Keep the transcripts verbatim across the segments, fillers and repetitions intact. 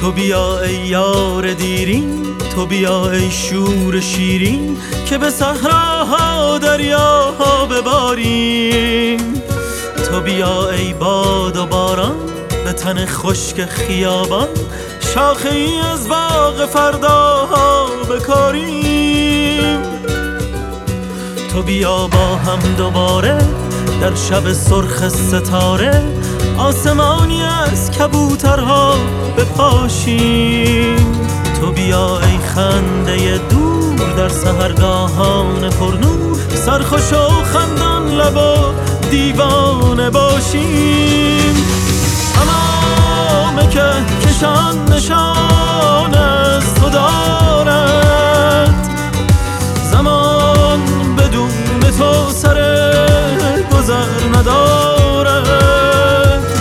تو بیا ای یار دیرین، تو بیا ای شور شیرین، که به صحراها دریاها بباریم. تو بیا ای باد و باران، به تن خشک خیابان، شاخه ای از باغ فرداها بکاریم. تو بیا با هم دوباره در شب سرخ ستاره، آسمانی از کبوترها بپاشیم. تو بیا ای خنده دور در سحرگاهان پرنور، سرخوش و خندان لب و دیوانه باشیم. تمام که کشان نشان از تو دارد، زمان بدون تو سر گذر ندارد.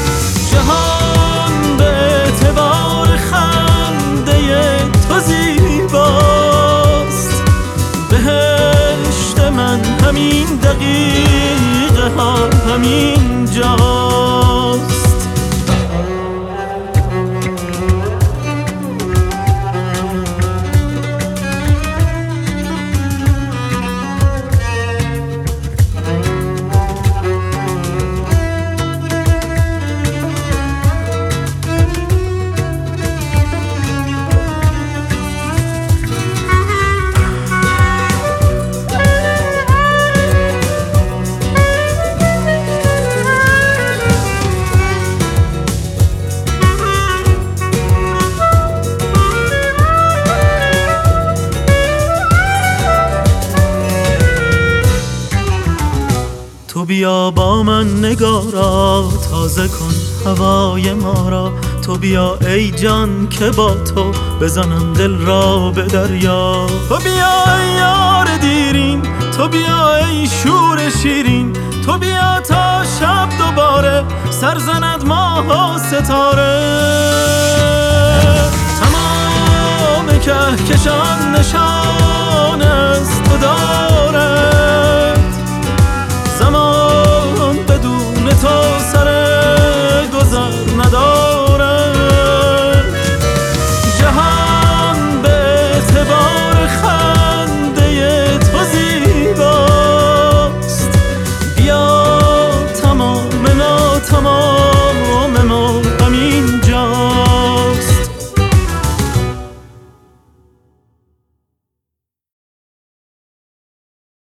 جهان به اعتبار خنده تو زیباست، بهشت من همین دقیقه ها همین جاست. تو بیا با من نگارا، تازه کن هوای ما را. تو بیا ای جان که با تو بزنم دل را به دریا. تو بیا ای یار دیرین، تو بیا ای شور شیرین، تو بیا تا شب دوباره سر زند ماه و ستاره. تمام کهکشان نشان از تو دارد،